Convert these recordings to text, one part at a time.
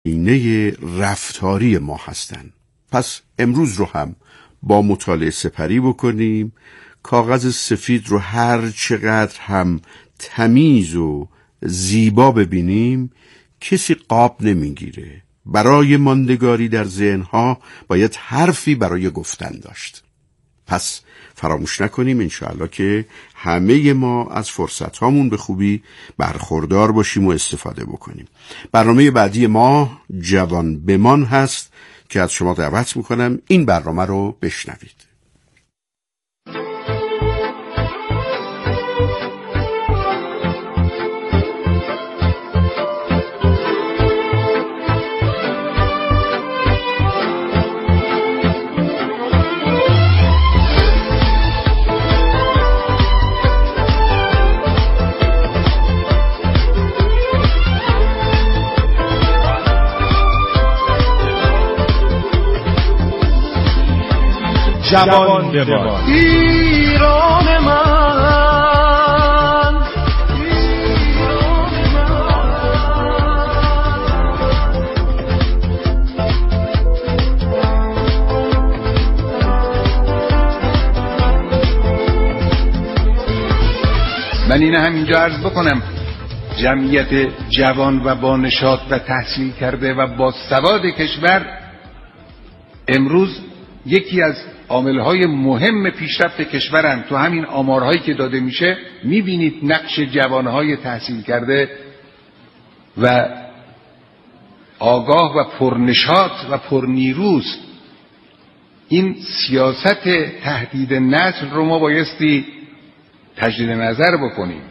آینه رفتاری ما هستند. پس امروز رو هم با مطالعه سپری بکنیم. کاغذ سفید رو هر چقدر هم تمیز و زیبا ببینیم کسی قاب نمیگیره. برای ماندگاری در ذهنها باید حرفی برای گفتن داشت. پس فراموش نکنیم انشاءالله که همه ما از فرصت‌هامون به خوبی برخوردار باشیم و استفاده بکنیم. برنامه بعدی ما جوان بمان هست که از شما دعوت میکنم این برنامه رو بشنوید. جوان بمان. ایران من، من اینه همینجا عرض بکنم جمعیت جوان و با نشاط و تحصیل کرده و با سواد کشور امروز یکی از عاملهای مهم پیشرفت کشورن. تو همین آمارهایی که داده میشه میبینید نقش جوانهای تحصیل کرده و آگاه و پرنشاط و پرنیروز. این سیاست تهدید نسل رو ما بایستی تجدید نظر بکنیم.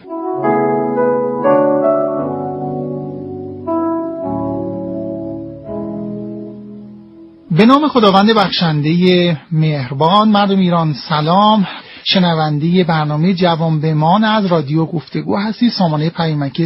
به نام خداوند بخشنده مهربان. مردم ایران سلام. شنونده برنامه جوان بمان از رادیو گفتگو هستی. سامانه پیامکی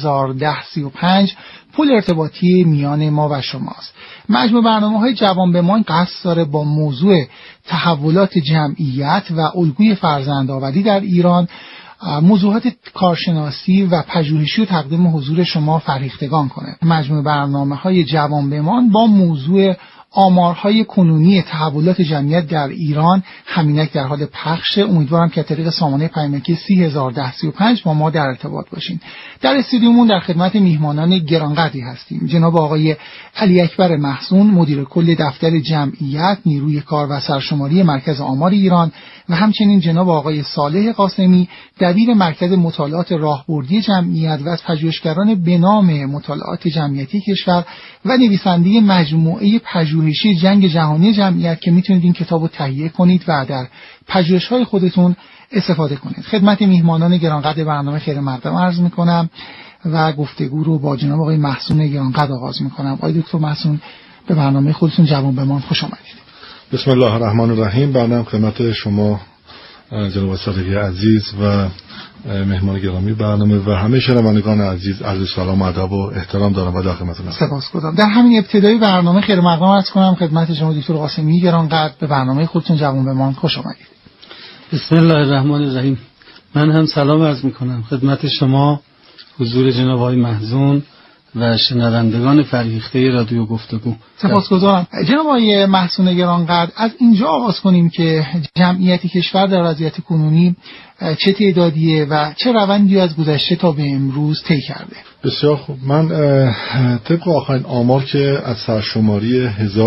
301035 پول ارتباطی میان ما و شماست. مجموع برنامه‌های جوان بمان قصد داره با موضوع تحولات جمعیت و الگوی فرزندآوری در ایران موضوعات کارشناسی و پژوهشی و تقدیم حضور شما فرهیختگان کنه. مجموع برنامه‌های جوان بمان با موضوع آمارهای کنونی تحولات جمعیت در ایران همینک در حال پخش. امیدوارم که طریق سامانه پیامکی 301035 با ما در ارتباط باشین. در استودیومون در خدمت میهمانان گرانقدری هستیم. جناب آقای علی اکبر محسون، مدیر کل دفتر جمعیت، نیروی کار و سرشماری مرکز آمار ایران، و همچنین جناب آقای صالح قاسمی، دبیر مرکز مطالعات راهبردی جمعیت و از پژوهشگران به نام مطالعات جمعیتی کشور و نویسنده مجموعه پژوهشی جنگ جهانی جمعیت که میتونید این کتابو تهیه کنید و در پژوهش‌های خودتون استفاده کنید. خدمت میهمانان گرانقدر برنامه خیر مردم عرض میکنم و گفتگو رو با جناب آقای محسون گرانقدر آغاز میکنم. آقای دکتر محسون، به برنامه خودتون جوان بمان خوش آمدید. بسم الله الرحمن الرحیم. برنامه خدمت شما جناب صادقی عزیز و مهمان گرامی برنامه و همه شنوندگان عزیز عرض سلام و ادب و احترام دارم و در خدمتتون هستم. سپاسگزارم. در همین ابتدای برنامه خیر مقدم عرض کنم خدمت شما دکتر قاسمی گرانقدر، به برنامه خودتون جوان بمان خوش آمدید. بسم الله الرحمن الرحیم. من هم سلام عرض میکنم خدمت شما، حضور جناب آقای محزون و شنوندگان فرهیخته رادیو گفتگو. سپاسگزارم. جناب آقای محسون گرانقدر، از اینجا آغاز کنیم که جمعیت کشور در وضعیت کنونی چه تعدادیه و چه روندی از گذشته تا به امروز طی کرده؟ بسیار خوب. من طبق آخرین آمار که از سرشماری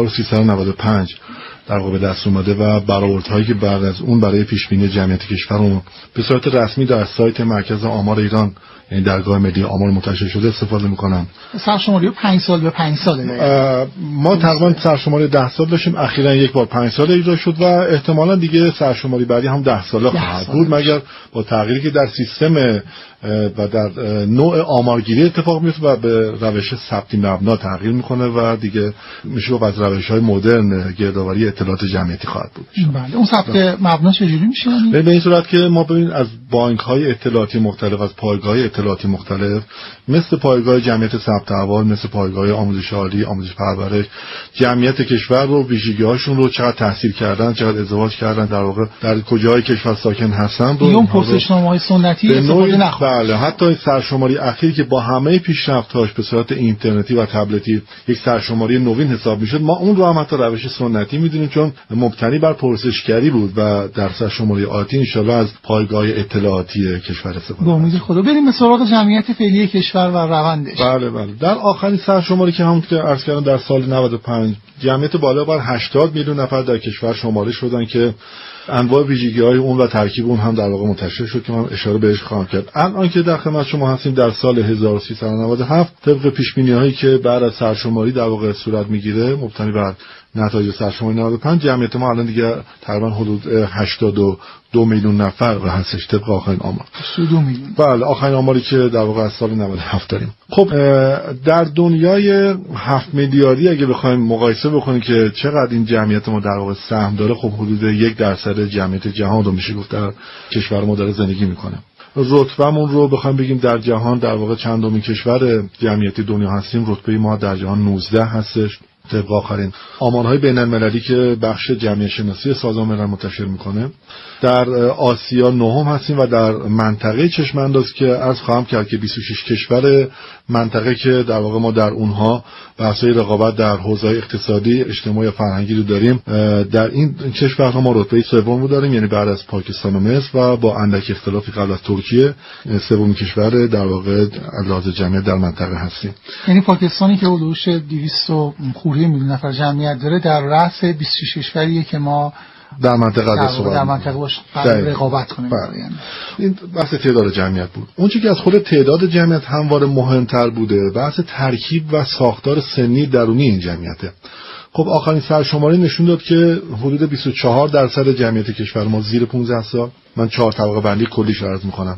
1395 در واقع به دست اومده و برآوردهایی که بعد از اون برای پیشبینی جمعیت کشور به صورت رسمی در سایت مرکز آمار ایران، یعنی درگاه ملی آمار منتشر شده، استفاده میکنم. سرشماری 5 سال به 5 ساله. ما تقریبا سرشماری 10 سال داشتیم، اخیراً یک بار 5 سال اجرا شد و احتمالاً دیگه سرشماری بعدی هم 10 ساله خواهد بود، مگر با تغییری که در سیستم و در نوع آمارگیری اتفاق میفته و به روش ثبتی مبنا تغییر میکنه و دیگه میشه گفت از روش‌های مدرن گردآوری اطلاعات جمعیتی خواهد بود. بله. اون ثبت مبنا چجوری میشه؟ به این صورت که ما ببینید از بانک‌های اطلاعاتی مختلف، از پایگاه‌های اطلاعاتی مختلف مثل پایگاه جمعیت ثبت احوال، مثل پایگاه آموزش عالی، آموزش پرورش، جمعیت کشور رو، ویژگی‌هاشون رو، چقدر تحصیل کردن، چقدر ازدواج کردن، در واقع در کجای کشور ساکن هستن رو، اون پرسشنامه‌های سنتی استفاده نخواهد. بله، حتی سرشماری اخیر که با همه پیشرفت‌هاش به صورت اینترنتی و تبلتی یک سرشماری نوین حساب میشد، ما اون رو هم حتی روش سنتی میدونیم چون مبتنی بر پرسشگری بود و در سرشماری عادی ان شاءالله از پایگاه اطلاعاتی کشور استفاده. با امید خدا بریم سراغ جمعیت فعلی کشور و روندش. بله. در آخرین سرشماری که همون که عرض کردم در سال 95 جمعیت بالا بر 80 میلیون نفر در کشور شماره شدن که انواع ویژگی‌های اون و ترکیب اون هم در واقع منتشر شد که من اشاره بهش خواهم کرد. الان که در خدمت شما هستیم در سال 1397 طبق پیش‌بینی‌هایی که بعد از سرشماری در واقع صورت میگیره مبتنی بر نتایج سرشماری 95 جمعیت ما الان دیگه تقریبا حدود 82 میلیون نفر و هستش طبق آخرین آمار. 82 میلیون. بله، آخرین آماری که در واقع از سال 97 داریم. خب در دنیای 7 میلیاردی اگه بخوایم مقایسه بکنیم که چقدر این جمعیت ما در واقع سهم داره، خب حدود 1% جمعیت جهان رو میشه گفت در کشور ما داره زندگی میکنه. رتبهمون رو بخوایم بگیم در جهان در واقع چندمین کشور جمعیتی دنیا هستیم، رتبه ما در جهان 19 هستش طبق آخرین آمارهای بین‌المللی که بخش جمعیت شناسی سازمان ملل منتشر میکنه. در آسیا نهم هستیم و در منطقه چشم انداز که عرض خواهم کرد که 26 کشور منطقه که در واقع ما در اونها بحث‌های رقابت در حوزه‌های اقتصادی، اجتماعی و فرهنگی رو داریم. در این کشورها ما رتبه سوم رو داریم، یعنی بعد از پاکستان و مصر و با اندک اختلافی قبل از ترکیه سومین کشور در واقع لحاظ جمعیت در منطقه هستیم. یعنی پاکستانی که حدود 200 خورده میلیون نفر جمعیت داره در رأس 26 کشوریه که ما در منطقه باش رقابت کنیم. یعنی این بحث تعداد جمعیت بود. اون چیزی که از خود تعداد جمعیت همواره مهمتر بوده بحث ترکیب و ساختار سنی درونی این جمعیته. خب آخرین سرشماری نشون داد که حدود 24% جمعیت کشور ما زیر 15 سال، من 4 طبقه بندی کلیش عرض میکنم،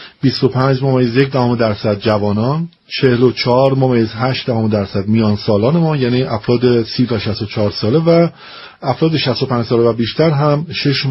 25.1% جوانان، 44.8% میان سالان ما یعنی افراد 30 تا 64 ساله و افراد 65 ساله و بیشتر هم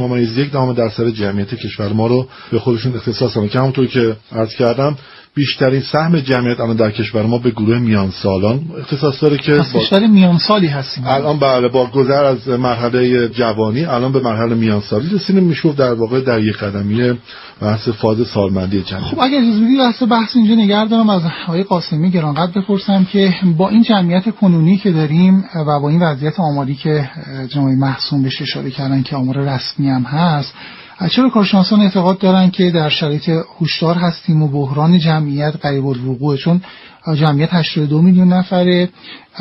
6.1% جمعیت کشور ما رو به خودشون اختصاص دادن که همونطوری که عرض کردم بیشترین سهم جمعیت الان در کشور ما به گروه میان سالان اختصاص داره که کشور میان سالی هستیم الان. بله، با گذر از مرحله جوانی الان به مرحله میان سالی رسیدیم، میشه در واقع در یک قدمی بحث فاز سالمندی جمعیت. خب اگر اجازه بدید بحث اینجا نگه دارم از آقای قاسمی گرانقدر بپرسم که با این جمعیت کنونی که داریم و با این وضعیت آماری که جناب محسون بهش اشاره کردن که آمار رسمی هم هست، چرا کارشناسان اعتقاد دارن که در شرایط هوشدار هستیم و بحران جمعیت قریب الوقوعه؟ چون جمعیت 82 میلیون نفره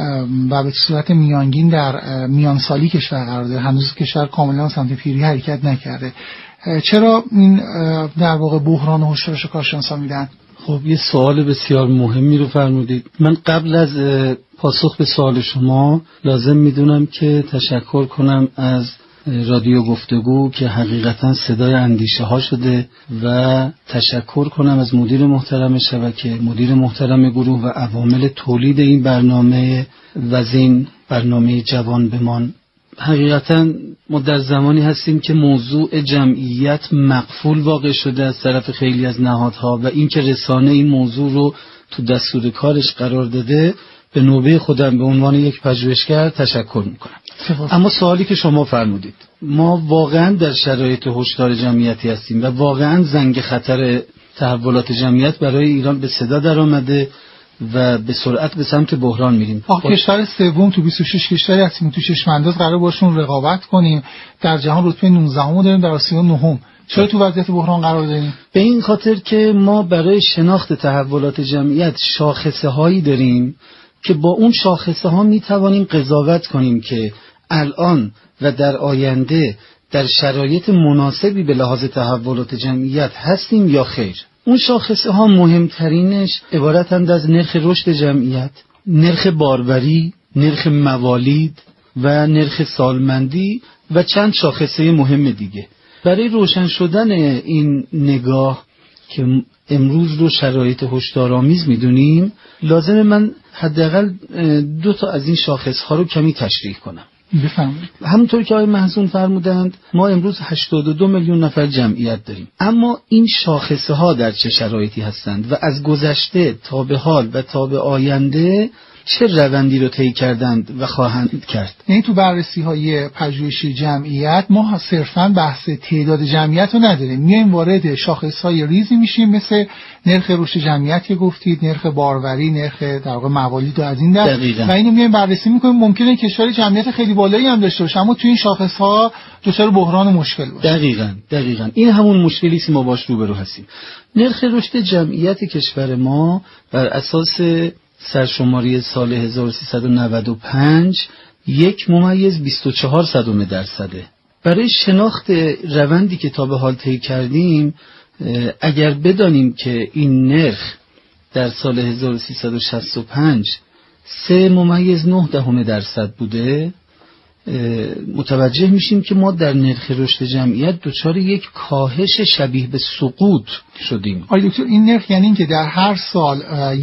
و به صورت میانگین در میان سالی کشور قرار داره، هنوز کشور کاملا سمت پیری حرکت نکرده. چرا این در واقع بحران هوشدارش کارشناسان میدن؟ خب یه سوال بسیار مهمی رو فرمودید. من قبل از پاسخ به سوال شما لازم میدونم که تشکر کنم از رادیو گفتگو که حقیقتا صدای اندیشه ها شده و تشکر کنم از مدیر محترم شبکه، مدیر محترم گروه و عوامل تولید این برنامه و این برنامه جوان بمان. حقیقتا ما در زمانی هستیم که موضوع جمعیت مقفول واقع شده از طرف خیلی از نهادها و این که رسانه این موضوع رو تو دستور کارش قرار داده، به نوبه خودم به عنوان یک پژوهشگر تشکر میکنم. اما سوالی که شما فرمودید، ما واقعا در شرایط هشدار جمعیتی هستیم و واقعا زنگ خطر تحولات جمعیت برای ایران به صدا در آمده و به سرعت به سمت بحران میریم. کشور سوم تو 26 کشوری هستیم تو چشم انداز قرار باشون رقابت کنیم، در جهان رتبه 19ام داریم، در آسیا 9م. چرا تو وضعیت بحران قرار داریم؟ به این خاطر که ما برای شناخت تحولات جمعیت شاخصه هایی داریم که با اون شاخصه ها می توانیم قضاوت کنیم که الان و در آینده در شرایط مناسبی به لحاظ تحولات جمعیت هستیم یا خیر. اون شاخصه ها مهمترینش عبارتند از نرخ رشد جمعیت، نرخ باروری، نرخ موالید و نرخ سالمندی و چند شاخصه مهم دیگه. برای روشن شدن این نگاه که امروز رو شرایط هشدارآمیز میدونیم، لازمه من حداقل 2 تا از این شاخص ها رو کمی تشریح کنم. بفرمایید. همونطور که آقای محزون فرمودند ما امروز 82 میلیون نفر جمعیت داریم، اما این شاخصه ها در چه شرایطی هستند و از گذشته تا به حال و تا به آینده چه روندی رو طی کردند و خواهند کرد؟ یعنی تو بررسی های پژوهشی جمعیت ما صرفاً بحث تعداد جمعیت رو نداریم، میایم وارد شاخص های ریزی میشیم، مثل نرخ رشد جمعیت که گفتید، نرخ باروری، نرخ در واقع موالید و از این دست، و اینو میایم بررسی میکنیم. ممکنه کشور جمعیت خیلی بالایی هم داشته باشه اما تو این شاخص ها دچار بحران و مشکل باشه. دقیقاً این همون مشکلی است ما باش روبرو هستیم. نرخ رشد جمعیت کشور ما بر اساس سرشماری سال 1395 1.24%. برای شناخت روندی که تا به حال طی کردیم، اگر بدانیم که این نرخ در سال 1365 3.9% بوده، متوجه میشیم که ما در نرخ رشد جمعیت دچار یک کاهش شبیه به سقوط شدیم. آقای دکتر این نرخ یعنی این که در هر سال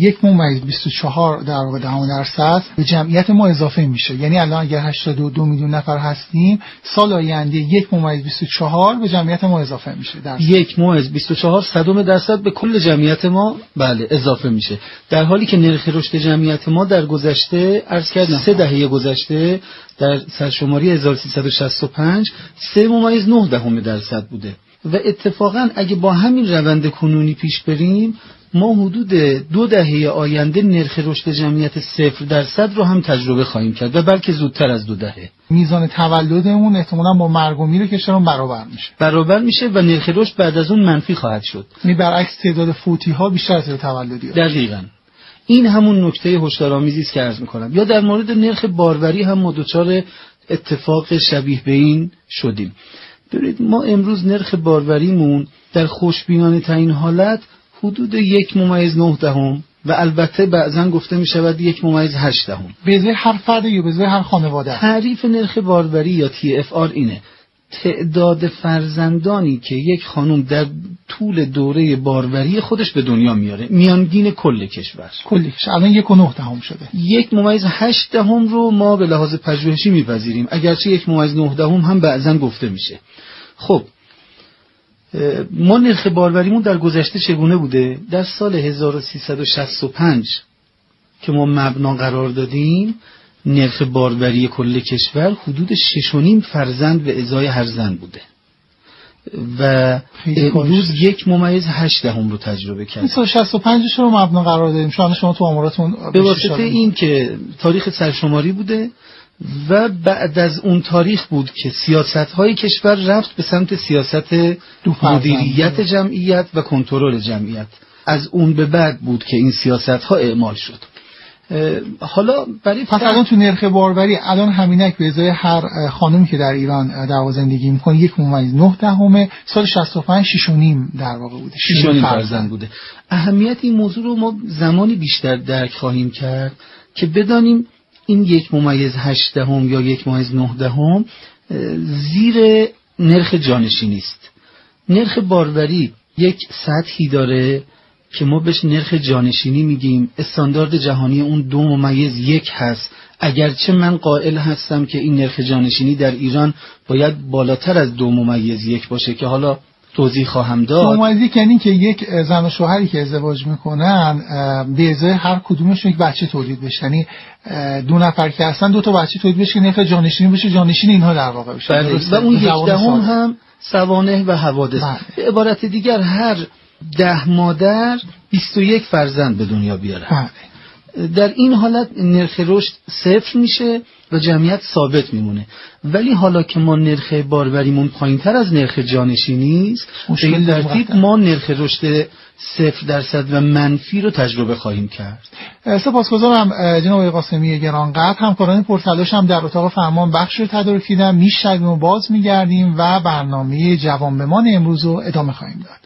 1.24% به جمعیت ما اضافه میشه، یعنی الان اگر 82 میلیون نفر هستیم سال آینده 1.24 به جمعیت ما اضافه میشه، 1.24% به کل جمعیت ما بله اضافه میشه، در حالی که نرخ رشد جمعیت ما در گذشته عرض کردم 3 دهه گذشته در سرشماری 1365 3.9% بوده و اتفاقا اگه با همین روند کنونی پیش بریم ما حدود 2 دهه آینده نرخ رشد جمعیت 0% رو هم تجربه خواهیم کرد و بلکه زودتر از 2 دهه. میزان تولدمون احتمالاً با مرگ و میر کشورمون برابر میشه و نرخ رشد بعد از اون منفی خواهد شد. یعنی برعکس تعداد فوتی ها بیشتر از تولدی ها. دقیقاً. این همون نکته هشدارآمیزی است که عرض می‌کنم. یا در مورد نرخ باروری هم ما دچار اتفاق شبیه به این شدیم. ببینید ما امروز نرخ باروریمون در خوشبینانه ترین حالت حدود 1.9 و البته بعضا گفته می شود 1.8. به ازای هر فرد یا به ازای هر خانواده. تعریف نرخ باروری یا TFR اینه: تعداد فرزندانی که یک خانم در طول دوره باروری خودش به دنیا میاره، میانگین کل کشور. الان 1.9 شده. 1.8 رو ما به لحاظ پژوهشی میپذیریم، اگرچه 1.9 هم بعضا گفته میشه. خب ما نرخ باروریمون در گذشته چگونه بوده؟ در سال 1365 که ما مبنا قرار دادیم، نرخ باروری کل کشور حدود 6.5 فرزند به ازای هر زن بوده و امروز 1.8 رو تجربه کردیم. سال 65 رو مبنا قرار دادیم. شما تو آماراتون به واسطه این که تاریخ سرشماری بوده و بعد از اون تاریخ بود که سیاست‌های کشور رفت به سمت سیاست مدیریت جمعیت و کنترل جمعیت. از اون به بعد بود که این سیاست‌ها اعمال شد. حالا برای الان تو نرخ باروری الان همینک به ازای هر خانومی که در ایران در زندگی میکنه 1.9، سال 65 6.5 در واقع بوده، 6.5 فرزند بوده. اهمیت این موضوع رو ما زمانی بیشتر درک خواهیم کرد که بدانیم این 1.8 یا 1.9 زیر نرخ جانشینی است. نرخ باروری یک سطحی داره که ما بهش نرخ جانشینی میگیم، استاندارد جهانی اون 2.1 هست، اگرچه من قائل هستم که این نرخ جانشینی در ایران باید بالاتر از 2.1 باشه که حالا توضیح خواهم داد. 2.1 یعنی که یک زن و شوهری که ازدواج میکنن به ازای هر کدومشون یک بچه تولید بشه، یعنی 2 نفر که هستن 2 تا بچه تولید بشه که نرخ جانشینی بشه، جانشین اینها در واقع بشه. و اون 1 دهم هم سوانح و حوادث. به عبارت دیگر هر 10 مادر 21 فرزند به دنیا بیاره. در این حالت نرخ رشد 0 میشه و جمعیت ثابت میمونه. ولی حالا که ما نرخ باروریمون پایینتر از نرخ جانشینی است، به این ترتیب ما نرخ رشد 0% و منفی رو تجربه خواهیم کرد. سپاسگزارم جناب آقای قاسمی گرانقدر. همکاران پرتلاش هم در اتاق فرمان بخش رو تدارک دیدن. میشنویم و باز میگردیم و برنامه جوانبمان امروز رو ادامه خواهیم داد.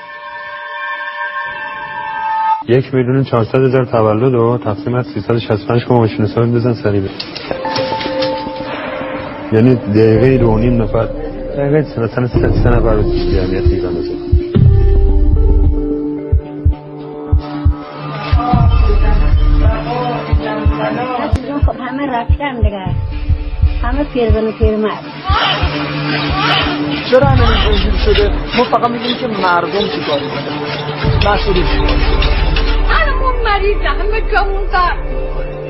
1,400,000 تولد و تقسیم از 365 که ماشین حساب بزن سریع. یعنی دقیقه 2.5 نفر، دقیقه مثلا 3 نفر رو جمعیت ایران بزن. خب همه رفتن دیگه، همه پیرزن و پیرمرد. چرا همین اینجوری شده؟ ما فقط میگیم که مردم چیکار کنه، مسئولی چیکار کنه. همون مریضه، همه جامون قرد.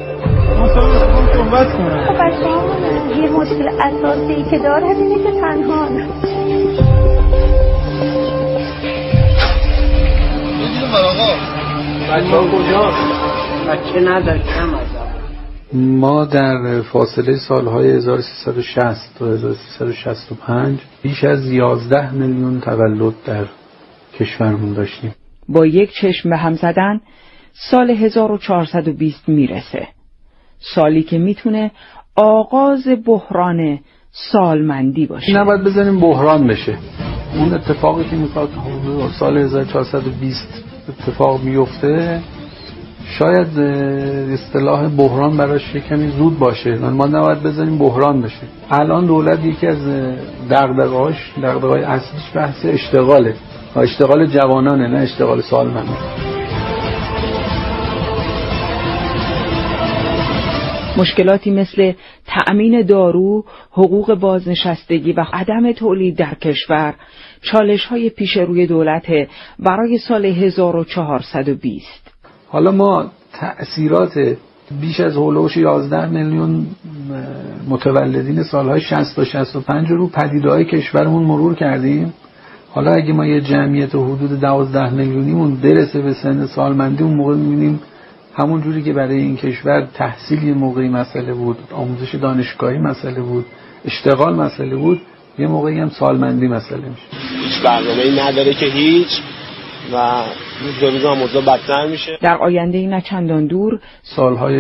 خب بچه‌ها یه مشکل اساسی که داره اینه که تنها بچه‌ها کجا؟ بچه نداره کم از ما در فاصله سالهای 1360 تا 1365 بیش از 11 میلیون تولد در کشورمون داشتیم. با یک چشم به هم زدن سال 1420 میرسه، سالی که میتونه آغاز بحران سالمندی باشه. نباید بزنیم بحران بشه. اون اتفاقی که میخواد سال 1420 اتفاق بیفته شاید اصطلاح بحران براش کمی زود باشه، ما نباید بزنیم بحران بشه. الان دولت یکی از دغدغه‌های اصلیش بحث اشتغاله، اشتغال جوانانه، نه اشتغال سالمندان. مشکلاتی مثل تأمین دارو، حقوق بازنشستگی و عدم تولید در کشور چالش‌های پیش روی دولت برای سال 1420. حالا ما تأثیرات بیش از هولوش 11 میلیون متولدین سالهای 60 تا 65 رو پدیده‌های کشورمون مرور کردیم. حالا اگه ما یه جمعیت حدود 12 میلیونیمون برسه به سن سالمندی، اون موقع می‌بینیم همون جوری که برای این کشور تحصیل یه موقعی مسئله بود، آموزش دانشگاهی مسئله بود، اشتغال مسئله بود، یه موقعی هم سالمندی مسئله میشه. هیچ برنامه‌ای نداره که هیچ و روز موضوع بدتر میشه. در آینده نه چندان دور سالهای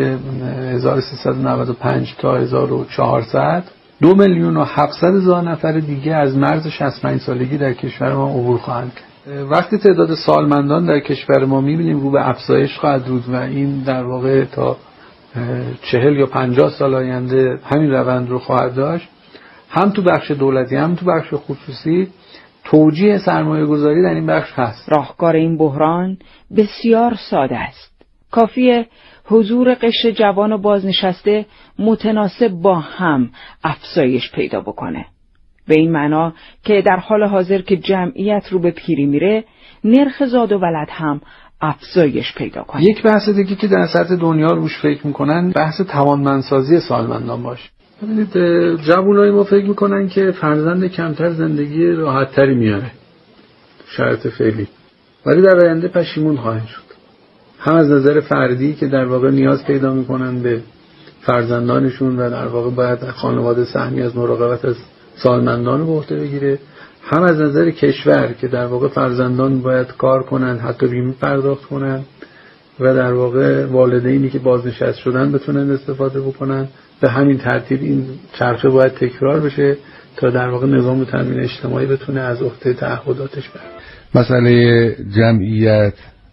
1395 تا 1400 2,700,000 نفر دیگه از مرز 65 سالگی در کشور ما عبور خواهند کرد. وقتی تعداد سالمندان در کشور ما میبینیم رو به افزایش خواهد بود و این در واقع تا 40 یا 50 سال آینده همین روند رو خواهد داشت، هم تو بخش دولتی هم تو بخش خصوصی توجیه سرمایه گذاری در این بخش هست. راهکار این بحران بسیار ساده است. کافیه حضور قشر جوان و بازنشسته متناسب با هم افزایش پیدا بکنه. به این معنا که در حال حاضر که جمعیت رو به پیری میره، نرخ زاد و ولد هم افزایش پیدا کنه. یک بحث دیگه که در سطح دنیا روش فکر میکنن بحث توانمندسازی سالمندان باشه. ببینید جوانای ما فکر میکنن که فرزند کمتر زندگی راحت‌تری میاره شرط فعلی، ولی در آینده پشیمون خواهند شد. هم از نظر فردی که در واقع نیاز پیدا میکنن به فرزندانشون و در واقع باید خانواده سهمی از مراقبت از سالمندان رو به عهده بگیره، هم از نظر کشور که در واقع فرزندان باید کار کنن، حتی بیمه پرداخت کنن و در واقع والدینی که بازنشسته شدن بتونن استفاده بکنن. به همین ترتیب این چرخه باید تکرار بشه تا در واقع نظام تامین اجتماعی بتونه از عهده تعهداتش بره. مسئله جمعیت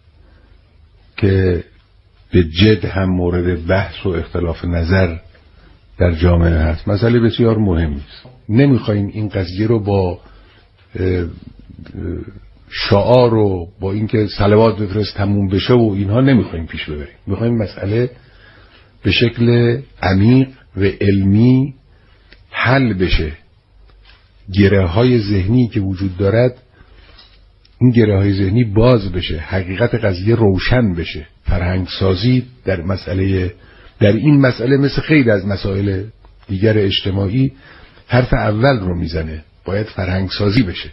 که به جد هم مورد بحث و اختلاف نظر در جامعه هست، مسئله بسیار مهمی است. نمیخوایم این قضیه رو با شعار و با اینکه صلوات بفرست تموم بشه و اینها نمیخوایم پیش ببریم. میخوایم مسئله به شکل عمیق و علمی حل بشه. گره های ذهنی که وجود دارد، این گره های ذهنی باز بشه، حقیقت قضیه روشن بشه. فرهنگ سازی در این مسئله مثل خیلی از مسائل دیگر اجتماعی حرف اول رو میزنه. باید فرهنگ سازی بشه.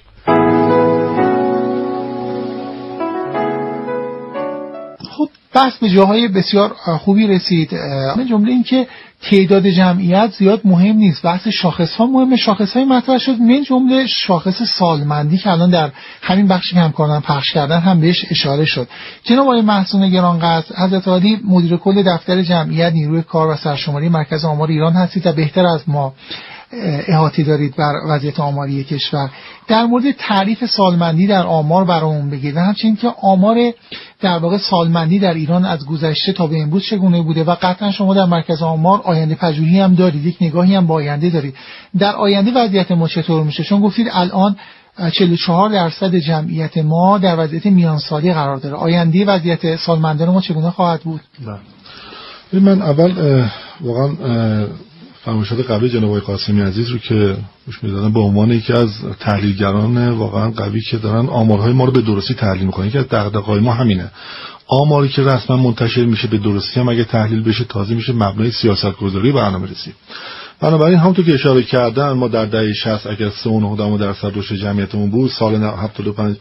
خب بحث به جاهای بسیار خوبی رسید. من جمله این که تعداد جمعیت زیاد مهم نیست، بحث شاخص‌ها مهمه. شاخص‌های مطرح شد، من جمله شاخص سالمندی که الان در همین بخشی که همکاران پخش کردن هم بهش اشاره شد. جناب آقای محسون گرانقدر، حضرت عالی مدیر کل دفتر جمعیت نیروی کار و سرشماری مرکز آمار ایران هستید و بهتر از ما احاطه دارید بر وضعیت آماری کشور. در مورد تعریف سالمندی در آمار برامون بگید و همچنین که آمار در واقع سالمندی در ایران از گذشته تا به امروز چگونه بوده و قطعا شما در مرکز آمار آینده پژوهی هم دارید، یک نگاهی هم با آینده دارید. در آینده وضعیت ما چطور میشه؟ چون گفتید الان 44% جمعیت ما در وضعیت میانسالی قرار داره. آینده وضعیت سالمندان ما چگونه خواهد بود؟ من اول واقعا فرمایشات قبلی جناب آقای قاسمی عزیز رو که گوش می‌دادن به عنوان یکی از تحلیلگران واقعا قوی که دارن آمارهای ما رو به درستی تحلیل می‌کنن. یکی از دغدغه‌های ما همینه. آماری که رسما منتشر میشه به درستی هم اگه تحلیل بشه تازه میشه مبنای سیاست‌گذاری برنامه‌ریزی. بنابراین همونطور که اشاره کردن ما در دهه 60 اگر 3.9% رشد جمعیتمون بود، سال 75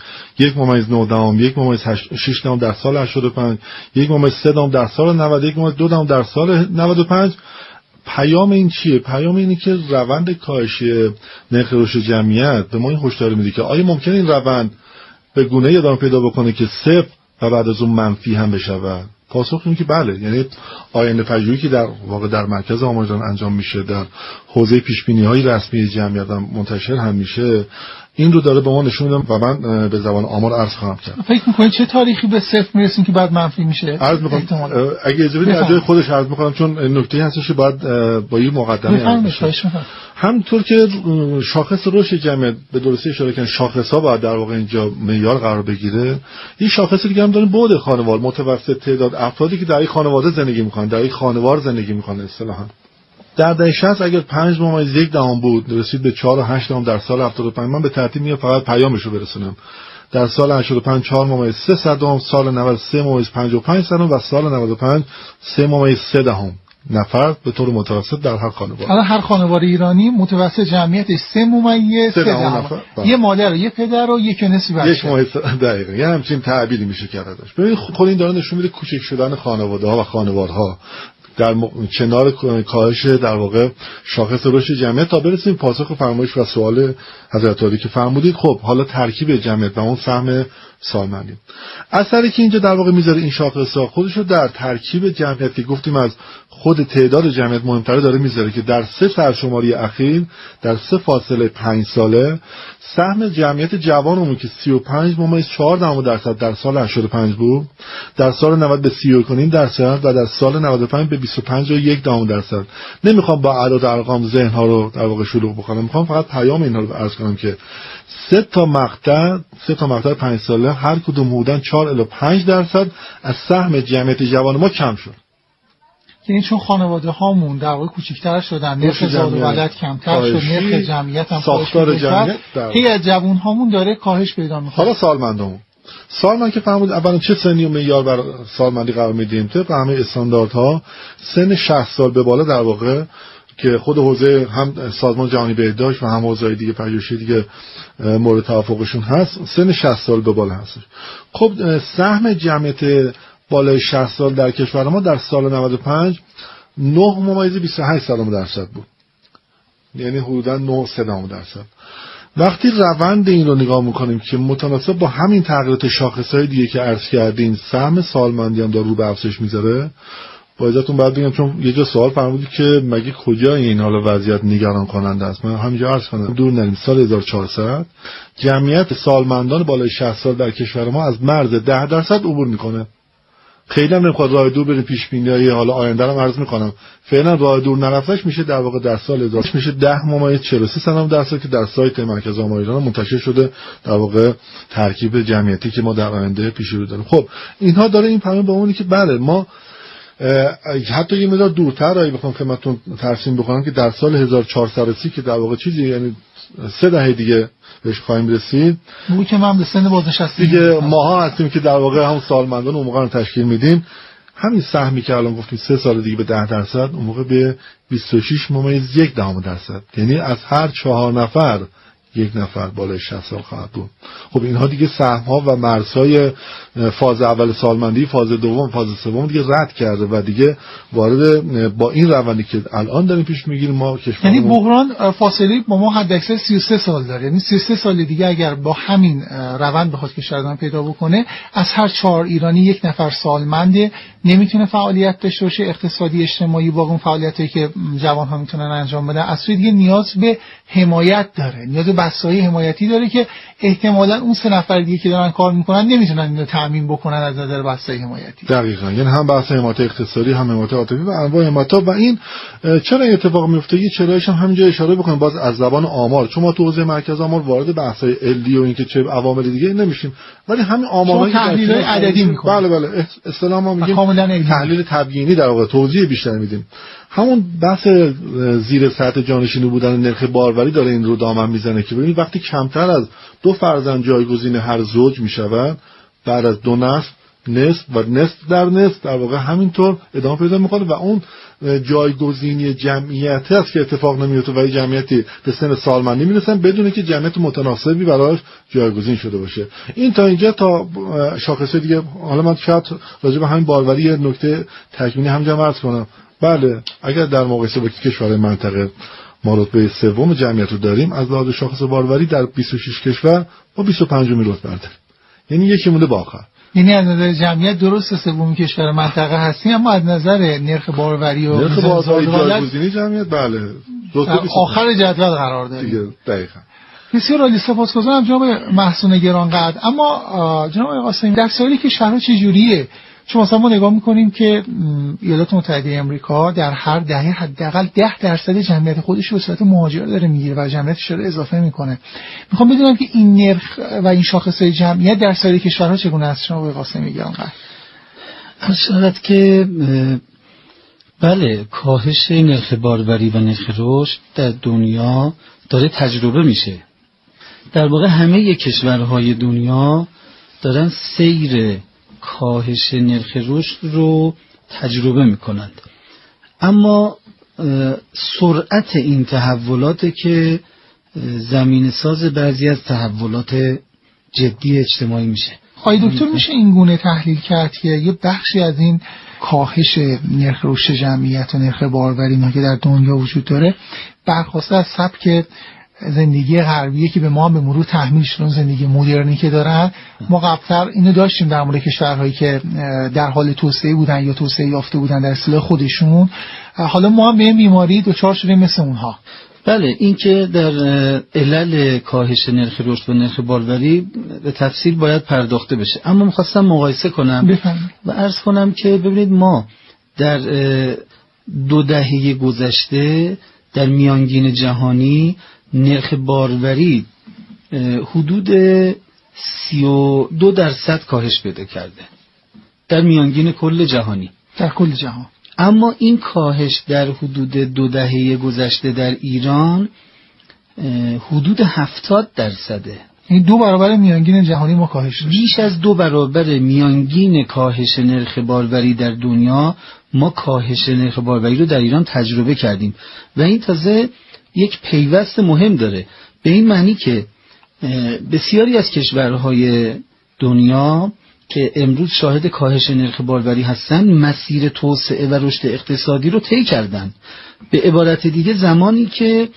1.9 1.6 در سال 85 1.3 در سال 90 1.2 در سال 95. پیام این چیه؟ پیام اینه که روند کاهش نرخ رشد جمعیت به ما این هشدار میده که آیا ممکنه این روند به گونه‌ای ادامه پیدا بکنه که صفر و بعد از اون منفی هم بشه؟ پاسخ اینه که بله. یعنی آینده پژوهی که در واقع در مرکز آمارجان انجام میشه، در حوزه پیشبینی‌های رسمی جمعیت هم منتشر هم میشه، این رو داره به ما نشون میده و من به زبان آمار عرض خواهم کرد. فکر می‌کنید چه تاریخی به صفر میرسیم که بعد منفی میشه؟ عرض می‌کنم اگه اجازه بدید از جای خودش عرض می‌کنم چون نکته هستش باید با این مقدمه عرض بشه. همونطور که شاخص رشد جمعیت به درستی اشاره کردن شاخص‌ها باید در واقع اینجا معیار قرار بگیره. این شاخص دیگه هم داریم بعد خانوار، متوسط تعداد افرادی که در این خانواده زندگی می‌کنن، در این خانوار زندگی می‌کنن اصطلاحاً. در دهه 60 اگر 5.1 بود رسید به 4.8 در سال 75. من به ترتیب میام فقط پیامش رو برسونم. در سال 85 4.3 سال 90 3.55 و سال 95 3.3 نفر به طور متوسط در هر خانواده. حالا هر خانواده ایرانی متوسط جمعیتش 3.3 نفر. یه مادر و یه پدر و یک نصف بچه. دقیقاً. یعنی همچین تعبیری میشه کرد ازش. ببین خود این داره نشون میده کوچک شدن خانواده‌ها و خانوارها در کنار کاهش در واقع شاخص رشد جمعیت. تا برسیم پاسخ فرمایش و سوال حضرت عالی که فرمودید، خب حالا ترکیب جمعیت و اون سهم سالمندی اثری که اینجا در واقع میذاره این شاخص‌ها خودش رو در ترکیب جمعیت که گفتیم از خود تعداد جمعیت مهمتره داره میذاره که در 3 سرشماری اخیر در 3 فاصله 5 ساله سهم جمعیت جوانمون که 35.4% در سال 85 بود در سال 90 به 31.5% و در سال 95 به 25.1%. نمیخوام با اعداد و ارقام ذهن ها رو در واقع شلوغ بکنم، میخوام فقط پیام اینا رو عرض کنم که 3 تا مقطع 5 ساله هر کدوم حدوداً 4 الی 5% از سهم جمعیت جوان ما کم شد. یعنی چون خانواده هامون در واقع کوچکتر شدن، نرخ زاد و ولد کمتر شد، نرخ جمعیت هم ساختار جمعیت از جوان هامون داره کاهش پیدا میکنه. حالا سالمندامون سالمند که فهمید اولا چه سنی و معیار بر سالمندی قرار میدیم؟ طبق همه استانداردها سن 60 سال به بالا در واقع که خود حوزه هم سازمان جهانی بهداشت و هم حوزه‌های دیگه پژوهشی دیگه مورد توافقشون هست، سن 60 سال به بالا هست. خب سهم جمعیت بالای 60 سال در کشور ما در سال 95 9.28% بود، یعنی حدوداً 9.3%. وقتی روند این رو نگاه میکنیم که متناسب با همین تغییرات شاخصهای دیگه که عرض کردیم سهم سالمندی هم داره رو به افزایش میذاره. با اجازهتون باید بگم چون یه جا سوال فرمودید که مگه کجا این حالا وضعیت نگران کننده است، من همینجا عرض کنم دور نریم. سال 1400 جمعیت سالمندان بالای 60 سال در کشور ما از مرز 10% عبور میکنه. خیلی هم نمیخواد راه دور بریم پیش بینی‌های حالا آینده رو عرض میکنم. فعلا راه دور نرفتش میشه در واقع در سال 1000 میشه 10.43% که در سایت مرکز آمار ایران منتشر شده در واقع ترکیب جمعیتی که ما در آینده پیش رو داریم. خب اینها داره این پیام به اونی که بله ما حتی یه مقدار دورتر اگه بخوام خدمتتون ترسیم بکنم که در سال 1430 که در واقع چیزی یعنی 3 دهه دیگه بهش خواهیم رسید، موقعی که من به سن بازنشستگی دیگه ماها هستیم که در واقع هم سالمندان اون موقع رو تشکیل میدیم. همین سهمی که الان گفتیم 3 سال دیگه به 10% اون موقع به 26.1%، یعنی از هر 4 نفر 1 نفر بالای 60 سال خواهد بود. خب اینها دیگه سهم‌ها و مرزهای فاز اول سالمندی، فاز دوم، فاز سوم دیگه رد کرده و دیگه وارد با این روندی که الان داریم پیش میگیریم ما کشور. یعنی بحران فاصله با ما حداکثر 33 سال داره، یعنی 33 سال دیگه اگر با همین روند بخواد کشور ادامه پیدا بکنه از هر 4 ایرانی 1 نفر سالمنده نمیتونه فعالیت داشته باشه اقتصادی اجتماعی با اون فعالیتی که جوان‌ها میتونن انجام بدن. اصلا دیگه نیاز به حمایت داره، نیاز به بسته‌های حمایتی داره که احتمالاً اون 3 نفر دیگه که دارن کار میکنن نمیتونن اینو تامین بکنن از نظر بسته‌های حمایتی. دقیقاً، یعنی هم بحث حمایت اقتصادی هم حمایت عاطفی و انواع حمایت‌ها. و این چرا اتفاق میفته؟ یه چرایش هم همینجا اشاره بکنیم باز از زبان آمار، چون ما تو حوزه مرکز آمار وارد بحث‌های علمی و اینکه چه عوامل دیگه نمیشیم، ولی همین آمارایی که تحلیل عددی می‌کنیم. بله اصطلاحاً ما میگیم تحلیل تبیینی در واقع توضیح بیشتر میدیم. همون بحث زیر سطح جانشینی بودن نرخ باروری داره این رو دامن میزنه که ببینید وقتی کمتر از 2 فرزند جایگزین هر زوج میشوند، بعد از 2 نسل نصف و نصف در نصف در واقع همینطور ادامه پیدا میکنه و اون جایگزینی جمعیت هست که اتفاق نمیفته و جمعیتی به سن سالمندی میرسن بدون که جمعیت متناسبی براش جایگزین شده باشه. این تا اینجا تا شاخصه دیگه. حالا من شاید راجع به همین باروری یه نکته تکمیلی همینجا عرض کنم. بله اگر در مقایسه با کشورهای منطقه ما رتبه 3 جمعیت رو داریم، از لحاظ شاخص باروری در 26 کشور ما 25مین رتبه داریم، یعنی یکی مونده با آخر. یعنی از نظر جمعیت درست 3 کشور منطقه هستیم، اما از نظر نرخ باروری و نرخ باروری جایگزینی جمعیت بله آخر جدول قرار داریم. دقیقاً. بسیار عالی، سپاسگزارم جناب محسون گرانقدر. اما جناب قاسمی در سایر کشورها چه جوریه؟ چون مثلا ما نگاه میکنیم که ایالات متحده آمریکا در هر دهه حداقل 10% جمعیت خودش رو به صورت مهاجر داره میگیره و جمعیتش رو اضافه میکنه. میخوام بدونم که این نرخ و این شاخصهای جمعیت در سایر کشورها چگونه است جناب قاسمی گرانقدر؟ اشارت که بله کاهش نرخ باروری و نرخ رشد در دنیا داره تجربه میشه. در واقع همه کشورهای دنیا دارن سیر کاهش نرخ رشد رو تجربه میکنند، اما سرعت این تحولات که زمین ساز بعضی از تحولات جدی اجتماعی میشه. آقای دکتر میشه این گونه تحلیل کرد که یه بخشی از این کاهش نرخ رشد جمعیت و نرخ باروری که در دنیا وجود داره برخواسته از سبک زندگی غربیه که به ما به مرور تحمیل شدن، زندگی مدرنی که دارن. ما قبلتر اینو داشتیم در مورد کشورهایی که در حال توسعه بودن یا توسعه یافته بودن در اصطلاح خودشون. حالا ما به بیماری دچار شدیم مثل اونها. بله، این که در علل کاهش نرخ رشد و نرخ باروری به تفصیل باید پرداخته بشه، اما می‌خواستم مقایسه کنم و عرض کنم که ببینید ما در 2 دهه گذشته در میانگین جهانی نرخ باروری حدود 32% کاهش پیدا کرده در میانگین کل جهانی، در کل جهان. اما این کاهش در حدود 2 دهه گذشته در ایران حدود 70%. این 2 برابر میانگین جهانی ما کاهش داشت. بیش از 2 برابر میانگین کاهش نرخ باروری در دنیا ما کاهش نرخ باروری رو در ایران تجربه کردیم و این تازه یک پیوست مهم داره، به این معنی که بسیاری از کشورهای دنیا که امروز شاهد کاهش نرخ باروری هستند مسیر توسعه و رشد اقتصادی رو طی کردن. به عبارت دیگه زمانی که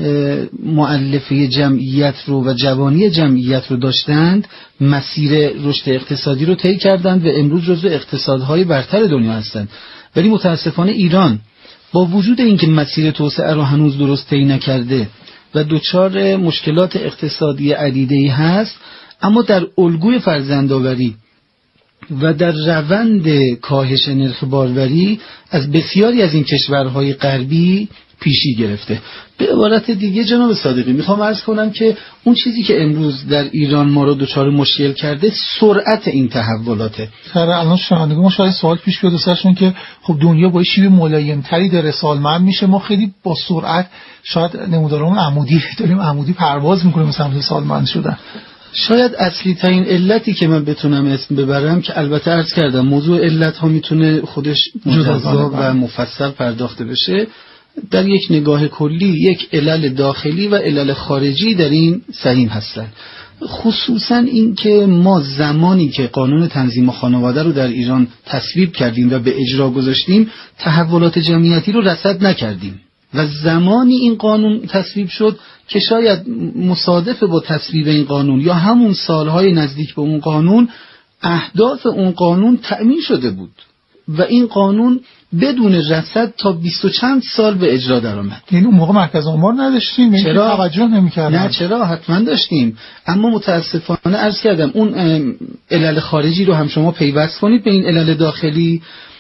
مؤلفه جمعیت رو و جوانی جمعیت رو داشتند مسیر رشد اقتصادی رو طی کردند و امروز جزو اقتصادهای برتر دنیا هستند. ولی متاسفانه ایران با وجود اینکه مسیر توسعه رو هنوز درست طی نکرده و دچار مشکلات اقتصادی عدیده‌ای هست، اما در الگوی فرزندآوری و در روند کاهش نرخ باروری از بسیاری از این کشورهای غربی پیشی گرفته. به عبارت دیگه جناب صادقی میخوام عرض کنم که اون چیزی که امروز در ایران ما رو دچار مشکل کرده سرعت این تحولاته. الان شنوندگان ما شاید سوال پیش بیاد سرشون که خب دنیا با شیوه ملایم‌تری داره سالمند میشه، ما خیلی با سرعت شاید نمودارمون عمودی داریم، عمودی پرواز میکنیم سمت سالمند شدن. شاید اصلی ترین علتی که من بتونم اسم ببرم که البته عرض کردم موضوع علت ها میتونه خودش مجزا و مفصل پرداخته بشه، در یک نگاه کلی یک علل داخلی و علل خارجی در این سهیم هستن. خصوصا این که ما زمانی که قانون تنظیم خانواده رو در ایران تصویب کردیم و به اجرا گذاشتیم تحولات جمعیتی رو رصد نکردیم و زمانی این قانون تصویب شد که شاید مصادف با تصویب این قانون یا همون سالهای نزدیک به اون قانون اهداف اون قانون تأمین شده بود و این قانون بدون رصد تا 20 و چند سال به اجرا درآمد. یعنی اون موقع مرکز آمار نداشتیم؟ چرا توجه نمی‌کردیم؟ نه چرا، حتما داشتیم، اما متاسفانه عرض کردم اون علل خارجی رو هم شما پیوست کنید به این علل داخلی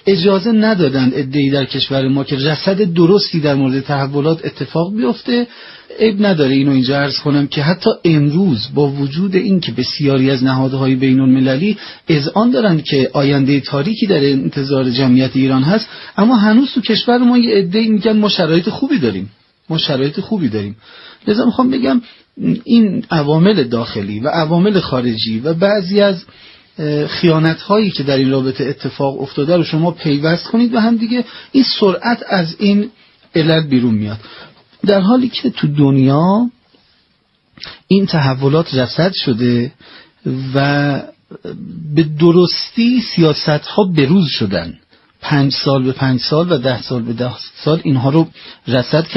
اجازه ندادند عده‌ای در کشور ما که رصد درستی در مورد تحولات اتفاق بیفته. عیب نداره اینو اینجا عرض کنم که حتی امروز با وجود این که بسیاری از نهادهای بین‌المللی اذعان دارند که آینده تاریکی در انتظار جمعیت ایران هست، اما هنوز تو کشور ما یه عده‌ای میگن ما شرایط خوبی داریم. لذا میخوام بگم این عوامل داخلی و عوامل خارجی و بعضی از خیانت‌هایی که در این رابطه اتفاق افتاده رو شما پیوست کنید و هم دیگه این سرعت از این علت بیرون میاد، در حالی که تو دنیا این تحولات رصد شده و به درستی سیاست‌ها بروز شدن. 5 سال به 5 سال و 10 سال به 10 سال اینها رو رصد